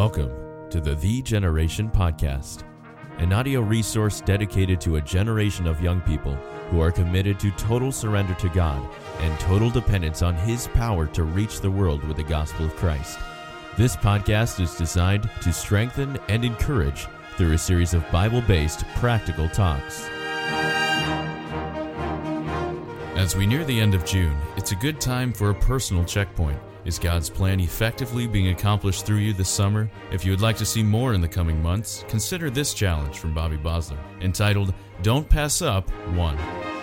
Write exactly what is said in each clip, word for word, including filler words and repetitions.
Welcome to the The Generation Podcast, an audio resource dedicated to a generation of young people who are committed to total surrender to God and total dependence on His power to reach the world with the gospel of Christ. This podcast is designed to strengthen and encourage through a series of Bible-based practical talks. As we near the end of June, it's a good time for a personal checkpoint. Is God's plan effectively being accomplished through you this summer? If you would like to see more in the coming months, consider this challenge from Bobby Bosler, entitled, Don't Pass Up one.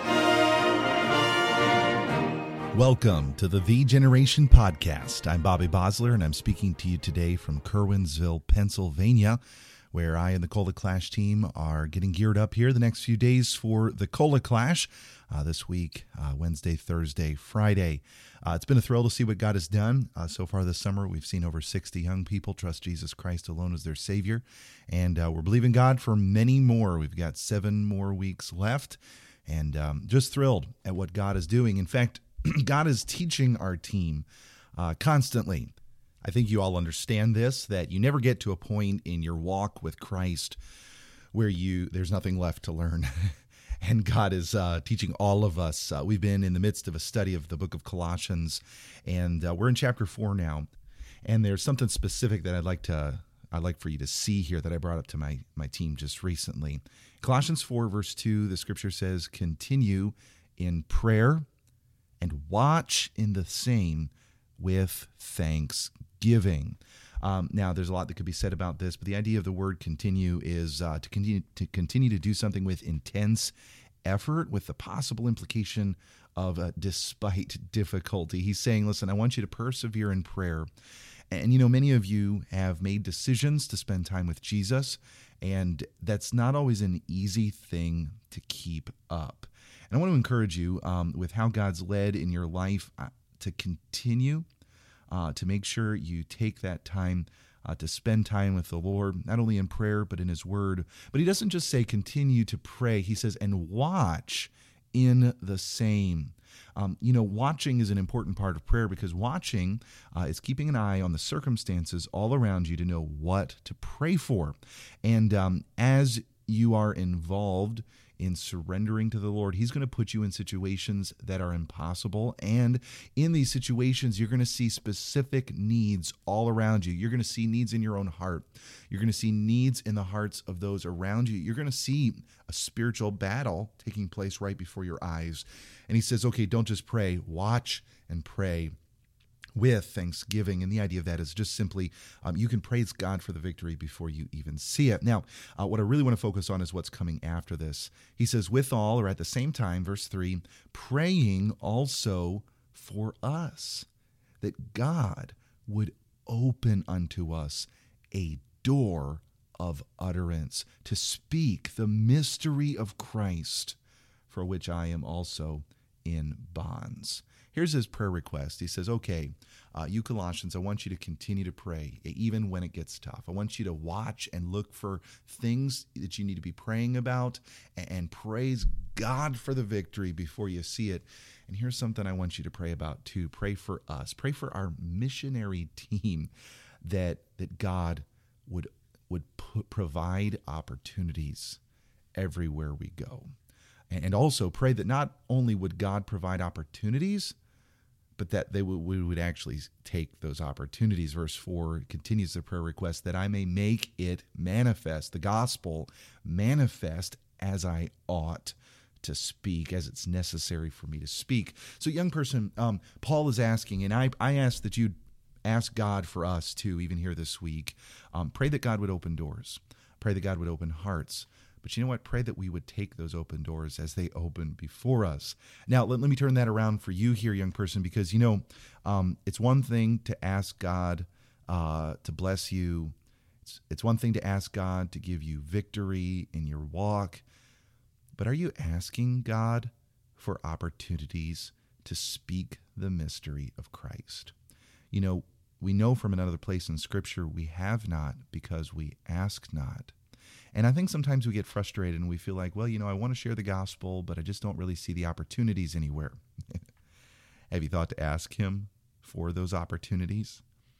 Welcome to the The Generation Podcast. I'm Bobby Bosler, and I'm speaking to you today from Curwensville, Pennsylvania, where I and the Cola Clash team are getting geared up here the next few days for the Cola Clash uh, this week, uh, Wednesday, Thursday, Friday. Uh, it's been a thrill to see what God has done uh, so far this summer. We've seen over sixty young people trust Jesus Christ alone as their Savior, and uh, we're believing God for many more. We've got seven more weeks left, and um, just thrilled at what God is doing. In fact, God is teaching our team uh, constantly. I think you all understand this, that you never get to a point in your walk with Christ where you there's nothing left to learn. And God is uh, teaching all of us. Uh, we've been in the midst of a study of the book of Colossians, and uh, we're in chapter four now. And there's something specific that I'd like to I'd like for you to see here that I brought up to my my team just recently. Colossians four, verse two, the scripture says, "Continue in prayer and watch in the same with thanksgiving." Um, now, there's a lot that could be said about this, but the idea of the word continue is uh, to continue to continue to do something with intense effort, with the possible implication of uh, despite difficulty. He's saying, listen, I want you to persevere in prayer. And, you know, many of you have made decisions to spend time with Jesus, and that's not always an easy thing to keep up. And I want to encourage you um, with how God's led in your life uh, to continue Uh, to make sure you take that time uh, to spend time with the Lord, not only in prayer, but in His Word. But He doesn't just say continue to pray. He says, and watch in the same. Um, you know, watching is an important part of prayer, because watching uh, is keeping an eye on the circumstances all around you to know what to pray for. And um, as you are involved in surrendering to the Lord, He's going to put you in situations that are impossible. And in these situations, you're going to see specific needs all around you. You're going to see needs in your own heart. You're going to see needs in the hearts of those around you. You're going to see a spiritual battle taking place right before your eyes. And He says, okay, don't just pray, watch and pray with thanksgiving. And the idea of that is just simply um, you can praise God for the victory before you even see it. Now, uh, what I really want to focus on is what's coming after this. He says, with all, or at the same time, verse three, praying also for us, that God would open unto us a door of utterance to speak the mystery of Christ, for which I am also in bonds. Here's his prayer request. He says, okay, uh, you Colossians, I want you to continue to pray, even when it gets tough. I want you to watch and look for things that you need to be praying about, and, and praise God for the victory before you see it. And here's something I want you to pray about too. Pray for us. Pray for our missionary team, that that God would, would put, provide opportunities everywhere we go. And also pray that not only would God provide opportunities, but that they would, we would actually take those opportunities. Verse four continues the prayer request, that I may make it manifest, the gospel manifest as I ought to speak, as it's necessary for me to speak. So young person, um, Paul is asking, and I, I ask that you ask God for us too, even here this week. Um, pray that God would open doors. Pray that God would open hearts. But you know what? Pray that we would take those open doors as they open before us. Now, let, let me turn that around for you here, young person, because, you know, um, it's one thing to ask God uh, to bless you. It's, it's one thing to ask God to give you victory in your walk. But are you asking God for opportunities to speak the mystery of Christ? You know, we know from another place in Scripture we have not because we ask not. And I think sometimes we get frustrated and we feel like, well, you know, I want to share the gospel, but I just don't really see the opportunities anywhere. Have you thought to ask Him for those opportunities?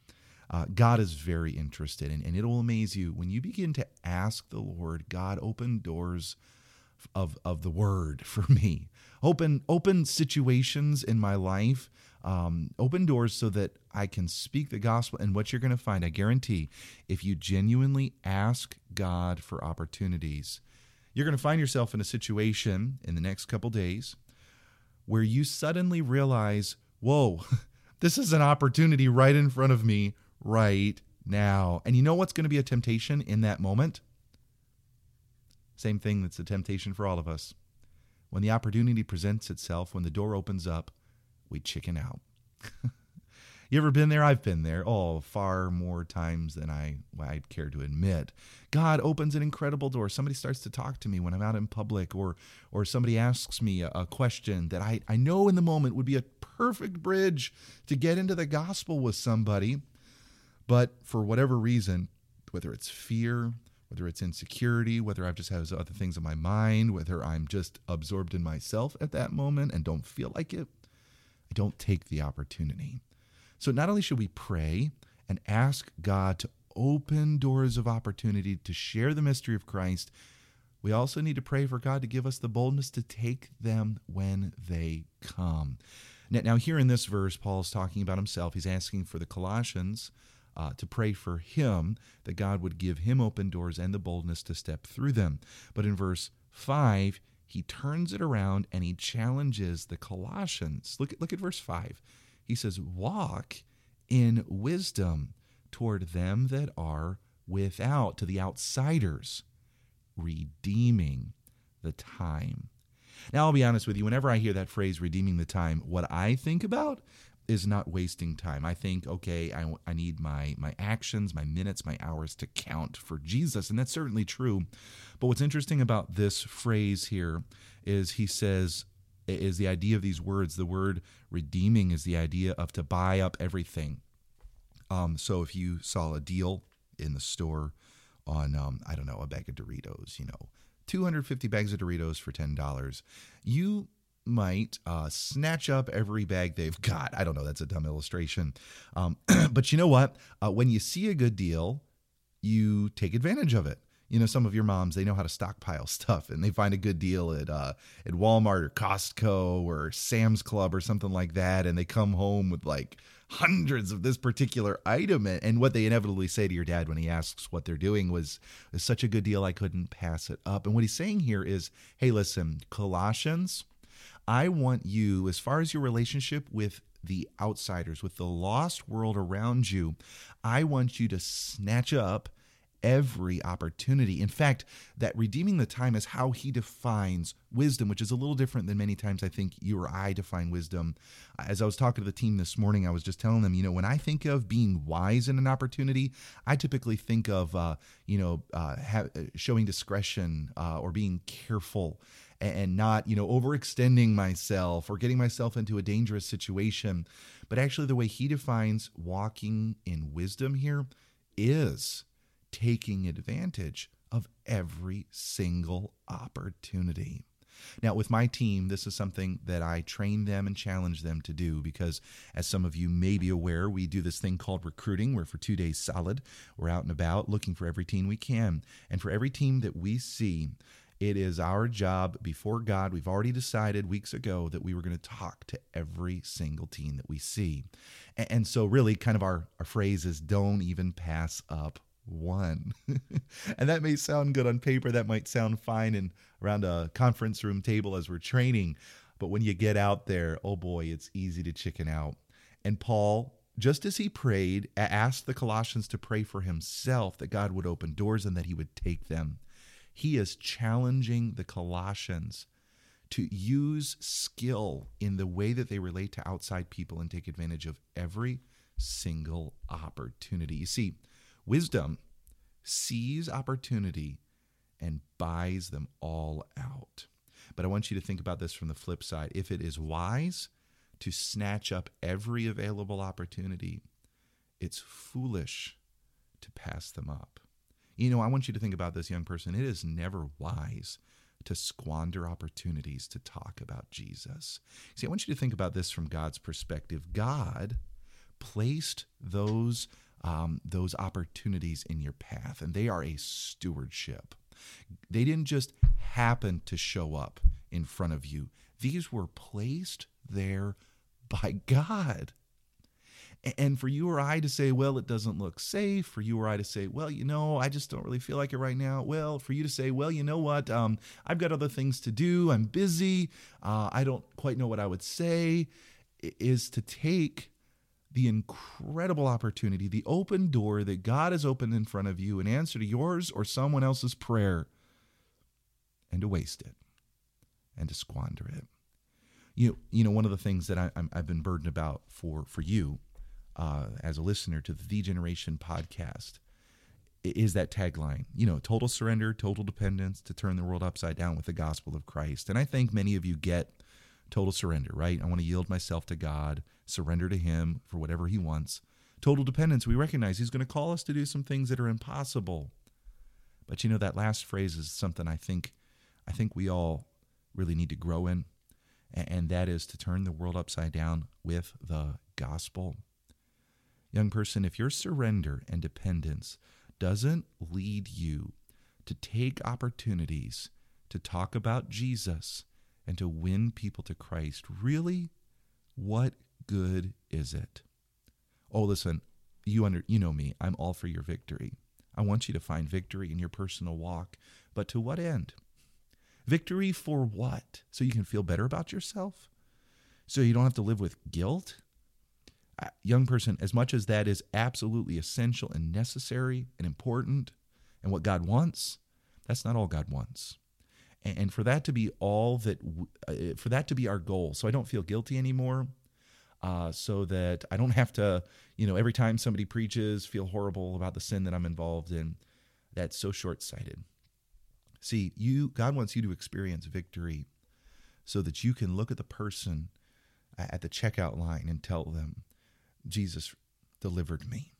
Uh, God is very interested, and, and it will amaze you when you begin to ask the Lord, God, open doors of of the word for me. Open open situations in my life, um, open doors so that I can speak the gospel. And what you're going to find, I guarantee, if you genuinely ask God for opportunities, you're going to find yourself in a situation in the next couple days where you suddenly realize, whoa, this is an opportunity right in front of me right now. And you know what's going to be a temptation in that moment? Same thing that's a temptation for all of us. When the opportunity presents itself, when the door opens up, we chicken out. You ever been there? I've been there. Oh, far more times than I, I'd care to admit. God opens an incredible door. Somebody starts to talk to me when I'm out in public, or or somebody asks me a, a question that I, I know in the moment would be a perfect bridge to get into the gospel with somebody. But for whatever reason, whether it's fear, whether it's insecurity, whether I've just have other things in my mind, whether I'm just absorbed in myself at that moment and don't feel like it, I don't take the opportunity. So not only should we pray and ask God to open doors of opportunity to share the mystery of Christ, we also need to pray for God to give us the boldness to take them when they come. Now, here in this verse, Paul is talking about himself. He's asking for the Colossians uh, to pray for him, that God would give him open doors and the boldness to step through them. But in verse five, he turns it around and he challenges the Colossians. Look at, look at verse five. He says, walk in wisdom toward them that are without, to the outsiders, redeeming the time. Now, I'll be honest with you, whenever I hear that phrase, redeeming the time, what I think about is not wasting time. I think, okay, I, I need my, my actions, my minutes, my hours to count for Jesus, and that's certainly true. But what's interesting about this phrase here is he says, is the idea of these words. The word redeeming is the idea of to buy up everything. Um, so if you saw a deal in the store on, um, I don't know, a bag of Doritos, you know, two hundred fifty bags of Doritos for ten dollars, you might uh, snatch up every bag they've got. I don't know, that's a dumb illustration. Um, but you know what? Uh, when you see a good deal, you take advantage of it. You know, some of your moms, they know how to stockpile stuff, and they find a good deal at uh, at Walmart or Costco or Sam's Club or something like that, and they come home with like hundreds of this particular item. And what they inevitably say to your dad when he asks what they're doing was, "It's such a good deal, I couldn't pass it up." And what he's saying here is, hey, listen, Colossians, I want you, as far as your relationship with the outsiders, with the lost world around you, I want you to snatch up every opportunity. In fact, that redeeming the time is how he defines wisdom, which is a little different than many times I think you or I define wisdom. As I was talking to the team this morning, I was just telling them, you know, when I think of being wise in an opportunity, I typically think of, uh, you know, uh, ha- showing discretion uh, or being careful and not, you know, overextending myself or getting myself into a dangerous situation. But actually, the way he defines walking in wisdom here is taking advantage of every single opportunity. Now, with my team, this is something that I train them and challenge them to do because, as some of you may be aware, we do this thing called recruiting, where for two days solid, we're out and about looking for every teen we can. And for every team that we see, it is our job before God. We've already decided weeks ago that we were going to talk to every single teen that we see. And so really kind of our, our phrase is, don't even pass up one. And that may sound good on paper. That might sound fine in around a conference room table as we're training. But when you get out there, oh boy, it's easy to chicken out. And Paul, just as he prayed, asked the Colossians to pray for himself, that God would open doors and that he would take them. He is challenging the Colossians to use skill in the way that they relate to outside people and take advantage of every single opportunity. You see, wisdom sees opportunity and buys them all out. But I want you to think about this from the flip side. If it is wise to snatch up every available opportunity, it's foolish to pass them up. You know, I want you to think about this, young person. It is never wise to squander opportunities to talk about Jesus. See, I want you to think about this from God's perspective. God placed those um, those opportunities in your path, and they are a stewardship. They didn't just happen to show up in front of you. These were placed there by God. And for you or I to say, well, it doesn't look safe. For you or I to say, well, you know, I just don't really feel like it right now. Well, for you to say, well, you know what? Um, I've got other things to do. I'm busy. Uh, I don't quite know what I would say, is to take the incredible opportunity, the open door that God has opened in front of you in answer to yours or someone else's prayer, and to waste it and to squander it. You, you know, one of the things that I, I'm, I've been burdened about for, for you, Uh, as a listener to the The Generation podcast, is that tagline, you know, total surrender, total dependence to turn the world upside down with the gospel of Christ. And I think many of you get total surrender, right? I want to yield myself to God, surrender to him for whatever he wants. Total dependence, we recognize he's going to call us to do some things that are impossible. But you know, that last phrase is something I think, I think we all really need to grow in, and that is to turn the world upside down with the gospel. Young person, if your surrender and dependence doesn't lead you to take opportunities to talk about Jesus and to win people to Christ, really, what good is it? Oh, listen, you under you know me. I'm all for your victory. I want you to find victory in your personal walk, but to what end? Victory for what? So you can feel better about yourself? So you don't have to live with guilt? Young person, as much as that is absolutely essential and necessary and important and what God wants, that's not all God wants. And for that to be all that, for that to be our goal, so I don't feel guilty anymore, uh, so that I don't have to, you know, every time somebody preaches, feel horrible about the sin that I'm involved in, that's so short-sighted. See, you, God wants you to experience victory so that you can look at the person at the checkout line and tell them, Jesus delivered me,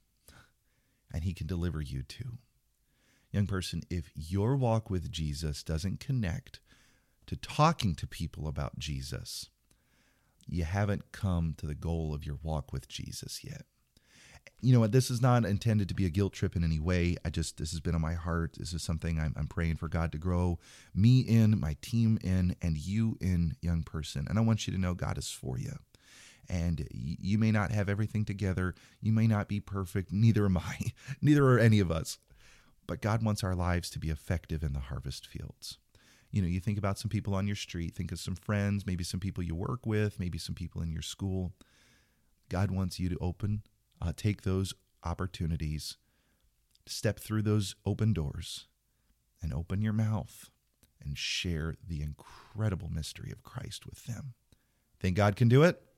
and he can deliver you too. Young person, if your walk with Jesus doesn't connect to talking to people about Jesus, you haven't come to the goal of your walk with Jesus yet. You know what? This is not intended to be a guilt trip in any way. I just, this has been on my heart. This is something I'm, I'm praying for God to grow me in, my team in, and you in, young person. And I want you to know God is for you. And you may not have everything together. You may not be perfect. Neither am I. Neither are any of us. But God wants our lives to be effective in the harvest fields. You know, you think about some people on your street. Think of some friends, maybe some people you work with, maybe some people in your school. God wants you to open, uh, take those opportunities, step through those open doors, and open your mouth and share the incredible mystery of Christ with them. Think God can do it?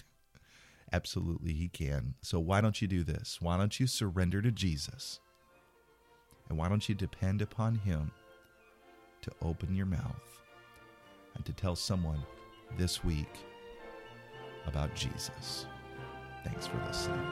Absolutely, he can. So why don't you do this? Why don't you surrender to Jesus? And why don't you depend upon him to open your mouth and to tell someone this week about Jesus? Thanks for listening.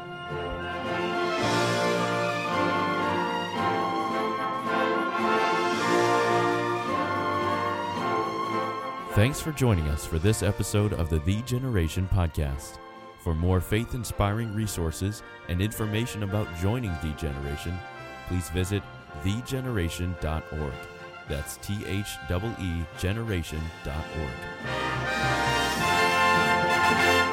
Thanks for joining us for this episode of the The Generation Podcast. For more faith-inspiring resources and information about joining The Generation, please visit the generation dot org. That's T H E E generation dot org.